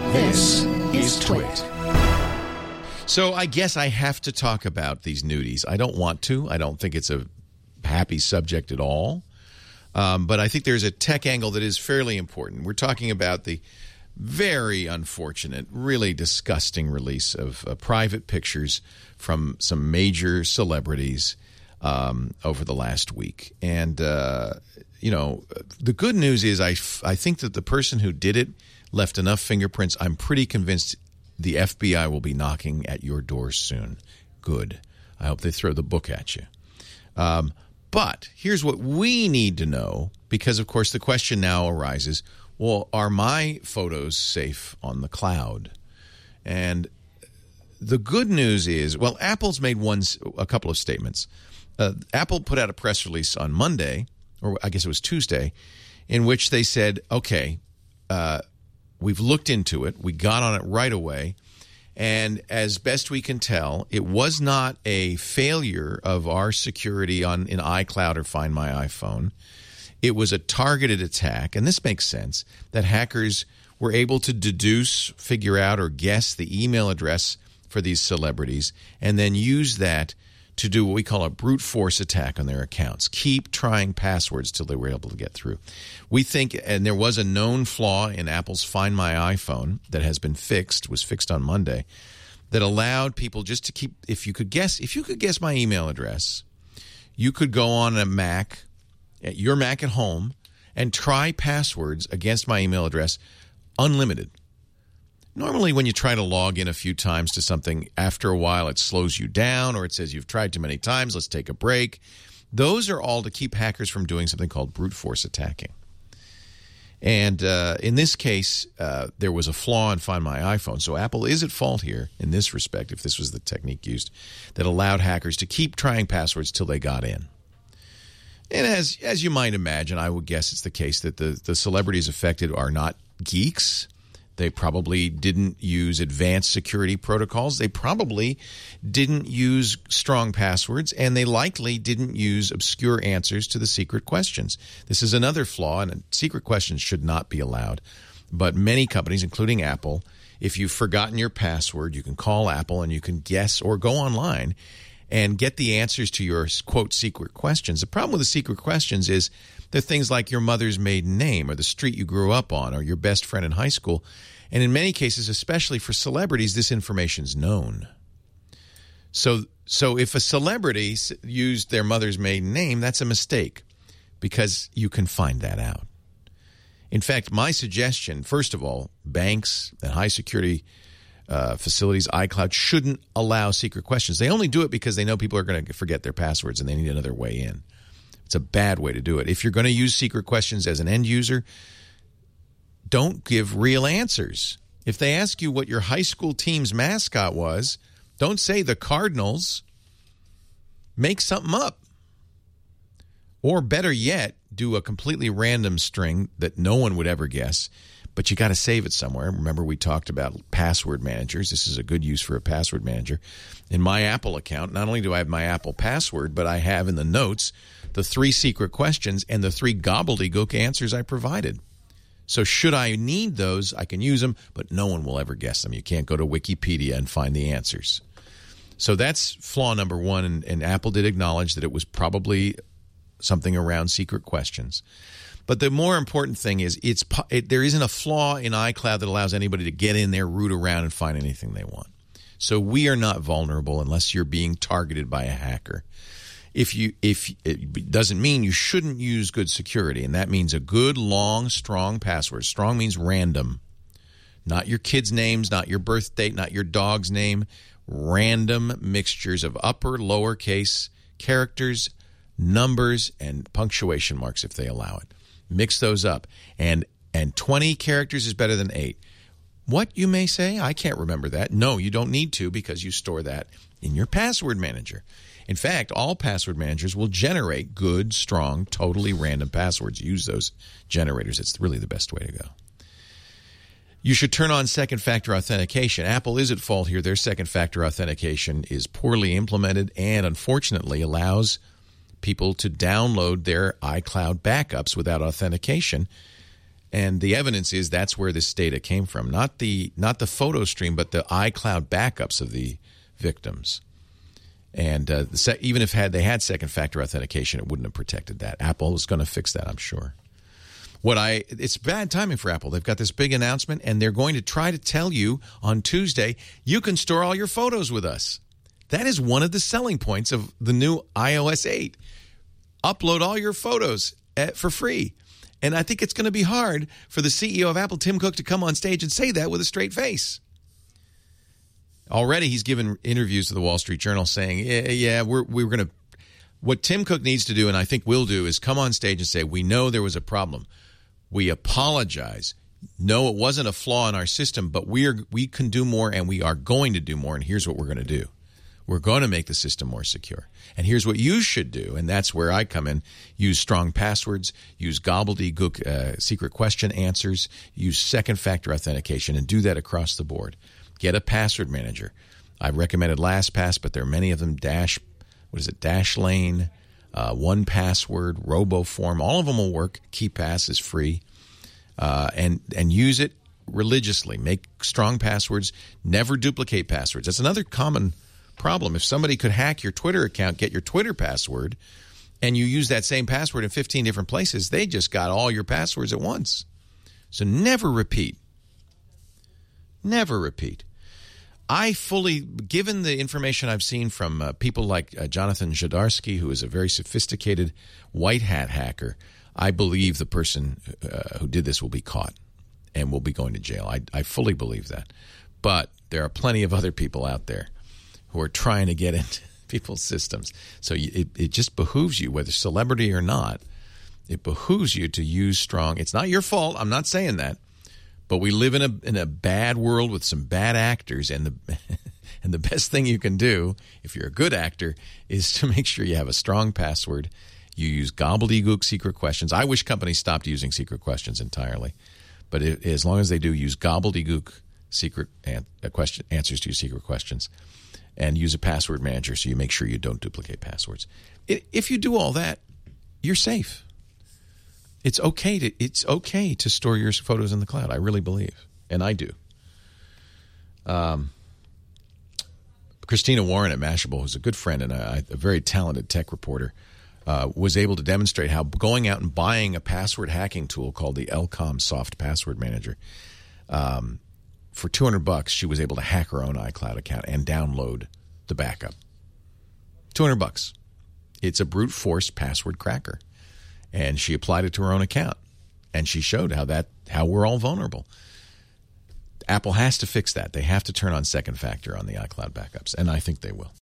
This is Twit. So I guess I have to talk about these nudies. I don't want to. I don't think it's a happy subject at all. But I think there's a tech angle that is fairly important. We're talking about the very unfortunate, really disgusting release of private pictures from some major celebrities over the last week. And, you know, the good news is I think that the person who did it left enough fingerprints. I'm pretty convinced the FBI will be knocking at your door soon. Good. I hope they throw the book at you. But here's what we need to know, because, of course, the question now arises, well, are my photos safe on the cloud? And the good news is, well, Apple's made a couple of statements. Apple put out a press release on Monday, or I guess it was Tuesday, in which they said, okay, we've looked into it. We got on it right away. And as best we can tell, it was not a failure of our security in iCloud or Find My iPhone. It was a targeted attack. And this makes sense, that hackers were able to deduce, figure out, or guess the email address for these celebrities and then use that to do what we call a brute force attack on their accounts. Keep trying passwords till they were able to get through. We think, and there was a known flaw in Apple's Find My iPhone that has been fixed, was fixed on Monday, that allowed people just to keep, if you could guess my email address, you could go on a Mac, your Mac at home, and try passwords against my email address unlimited. Normally, when you try to log in a few times to something, after a while it slows you down or it says you've tried too many times, let's take a break. Those are all to keep hackers from doing something called brute force attacking. And in this case, there was a flaw in Find My iPhone. So Apple is at fault here in this respect, if this was the technique used, that allowed hackers to keep trying passwords till they got in. And as you might imagine, I would guess it's the case that the celebrities affected are not geeks. They probably didn't use advanced security protocols. They probably didn't use strong passwords, and they likely didn't use obscure answers to the secret questions. This is another flaw, and secret questions should not be allowed. But many companies, including Apple, if you've forgotten your password, you can call Apple and you can guess or go online and get the answers to your, quote, secret questions. The problem with the secret questions is they're things like your mother's maiden name or the street you grew up on or your best friend in high school. And in many cases, especially for celebrities, this information's known. So if a celebrity used their mother's maiden name, that's a mistake because you can find that out. In fact, my suggestion, first of all, banks and high security facilities, iCloud, shouldn't allow secret questions. They only do it because they know people are going to forget their passwords and they need another way in. It's a bad way to do it. If you're going to use secret questions as an end user, don't give real answers. If they ask you what your high school team's mascot was, don't say the Cardinals. Make something up. Or better yet, do a completely random string that no one would ever guess, but you got to save it somewhere. Remember, we talked about password managers. This is a good use for a password manager. In my Apple account, not only do I have my Apple password, but I have in the notes the 3 secret questions and the 3 gobbledygook answers I provided. So should I need those, I can use them, but no one will ever guess them. You can't go to Wikipedia and find the answers. So that's flaw number 1, and Apple did acknowledge that it was probably something around secret questions. But the more important thing is there isn't a flaw in iCloud that allows anybody to get in there, root around, and find anything they want. So we are not vulnerable unless you're being targeted by a hacker. If it doesn't mean you shouldn't use good security, and that means a good, long, strong password. Strong means random. Not your kids' names, not your birth date, not your dog's name. Random mixtures of upper, lowercase characters, numbers, and punctuation marks if they allow it. Mix those up. And 20 characters is better than 8. What, you may say? I can't remember that. No, you don't need to because you store that in your password manager. In fact, all password managers will generate good, strong, totally random passwords. Use those generators. It's really the best way to go. You should turn on second-factor authentication. Apple is at fault here. Their second-factor authentication is poorly implemented and, unfortunately, allows people to download their iCloud backups without authentication. And the evidence is that's where this data came from. Not the photo stream, but the iCloud backups of the victims. And even if they had second-factor authentication, it wouldn't have protected that. Apple is going to fix that, I'm sure. It's bad timing for Apple. They've got this big announcement, and they're going to try to tell you on Tuesday, you can store all your photos with us. That is one of the selling points of the new iOS 8. Upload all your photos for free. And I think it's going to be hard for the CEO of Apple, Tim Cook, to come on stage and say that with a straight face. Already he's given interviews to the Wall Street Journal saying, we're going to – what Tim Cook needs to do, and I think will do, is come on stage and say, we know there was a problem. We apologize. No, it wasn't a flaw in our system, but we can do more, and we are going to do more, and here's what we're going to do. We're going to make the system more secure. And here's what you should do, and that's where I come in. Use strong passwords, use gobbledygook secret question answers, use second-factor authentication, and do that across the board. Get a password manager. I recommended LastPass, but there are many of them. Dashlane, 1Password, RoboForm. All of them will work. KeePass is free. And use it religiously. Make strong passwords. Never duplicate passwords. That's another common problem. If somebody could hack your Twitter account, get your Twitter password, and you use that same password in 15 different places, they just got all your passwords at once. So never repeat. Never repeat. Given the information I've seen from people like Jonathan Zdarsky, who is a very sophisticated white hat hacker, I believe the person who did this will be caught and will be going to jail. I fully believe that. But there are plenty of other people out there who are trying to get into people's systems. So it just behooves you, whether celebrity or not, it behooves you to use strong. It's not your fault. I'm not saying that. But we live in a bad world with some bad actors, and the best thing you can do, if you're a good actor, is to make sure you have a strong password. You use gobbledygook secret questions. I wish companies stopped using secret questions entirely. But as long as they do, use gobbledygook secret answers to your secret questions. And use a password manager so you make sure you don't duplicate passwords. If you do all that, you're safe. It's okay to store your photos in the cloud. I really believe, and I do. Christina Warren at Mashable, who's a good friend and a very talented tech reporter, was able to demonstrate how going out and buying a password hacking tool called the Elcom Soft Password Manager, for $200, she was able to hack her own iCloud account and download the backup. $200. It's a brute force password cracker. And she applied it to her own account. And she showed how we're all vulnerable. Apple has to fix that. They have to turn on second factor on the iCloud backups. And I think they will.